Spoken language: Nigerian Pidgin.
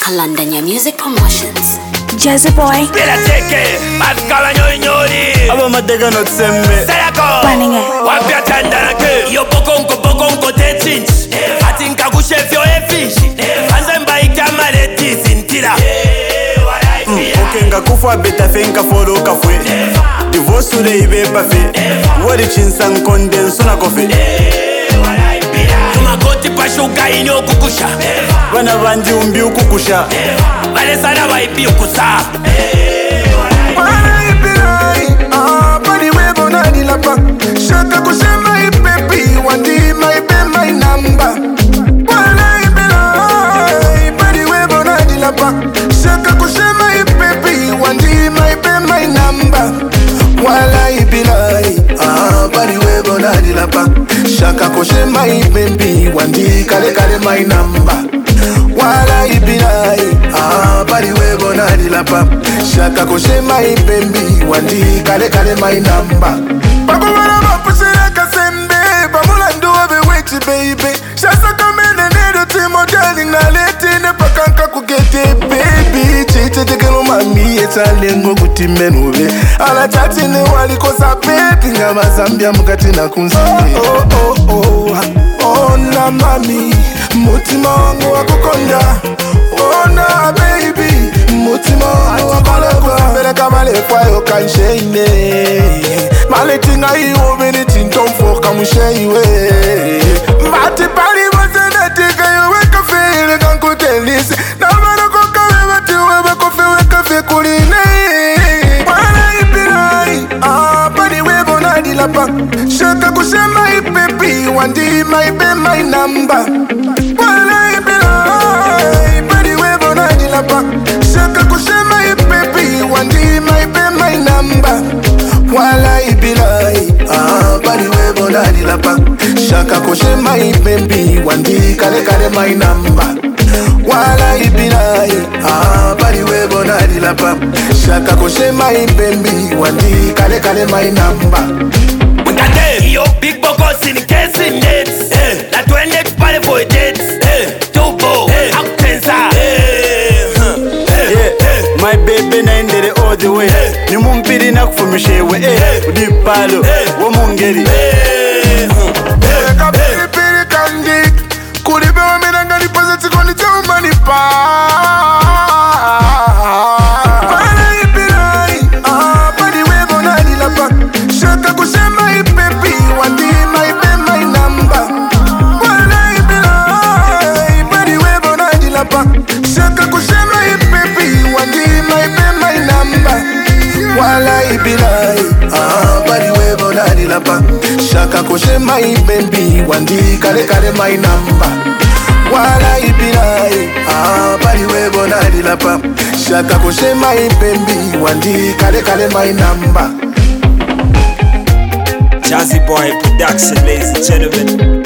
Kalandanya Music Promotions. Jazzy Boy. Bila teke, maskala nyori nyori. Aba madega not sembe. Sayako. Banninge. Wapya tandana ke. Yo bokonko 10 inch. Atinka kushefyo efish. Anza mbaika maleti sintira. Okenga kufa beta fenka foro kafwe. Divorce ule ibe bafe. Wari chinsan kondenso na kofe. Tumakoti pashuka inyo kukusha. Bana bandi umbi ukukusha. Bale sana baipi ukusa. Wala ipirai, bani webo na nilapa. Shaka kusema ipepi, wandi maipe my number. Wala ipirai, bani webo na nilapa. Shaka kusema ipepi, wandi maipe my number. Wala ipirai, bani webo na nilapa. Shaka kusema ipepi, wandi kale my number. Wala ipirai, bari webo na dilapa. Shaka kushema ipembi, wandi kale my number. Bako wana mapusira kasembe, bamula nduwa bewechi baby. Shasa kamene nedo timo darling na leti ne pakanka kugete baby. Chiche tekelo mami etalengo kutimenube. Ala chati ne wali kosa baby, nga mazambia mukati na kunzi. Oh na mami, mutima wangu wakukonda. Oh na baby, mutima wangu wakukonda. Mbele kama lefwa yo kanshene. Maletinga iwo bini tintomfo kamusheiwe. Mbati pali mazena tika yo weka fele kankutelisi. Na maroko kawe bati webe kofe weka fe kuline. Wala ipirai, bani webo na dilapa. Shaka kushema ipepi, wandi maipe my number. Wala ipirai, bani webo na dilapa. Shaka kushema ipepi, wandi maipe my number. Wala ipirai, bani webo na dilapa. Shaka kushema ipepi, wandi kale my number. Wala ipirai, bani webo na dilapa. Shaka kushema ipepi, wandi kale my number. Yo big bokos in case in nets. Na twende tupale for a date. Tubo, akutenza. My baby na indere all the way. Ni mumpiri na kufumishewe. Udipalo, wo mungeri. Eka pili kandi. Kulibe wa miranga nipaza chikoni cha umanipa. Wala ipirai, bani webo na nilapa. Shaka kushema ipepi, wandi maipe my number. Wala ipirai, bani webo na nilapa. Shaka kushema ipepi, wandi maipe my number. Wala ipirai, bani webo na nilapa. Shaka kushema ipepi, wandi kale my number. Wala ipirai, bani webo na nilapa. Shaka kushema ipepi, wandi kale my number. Jazzy Boy Production, ladies and gentlemen.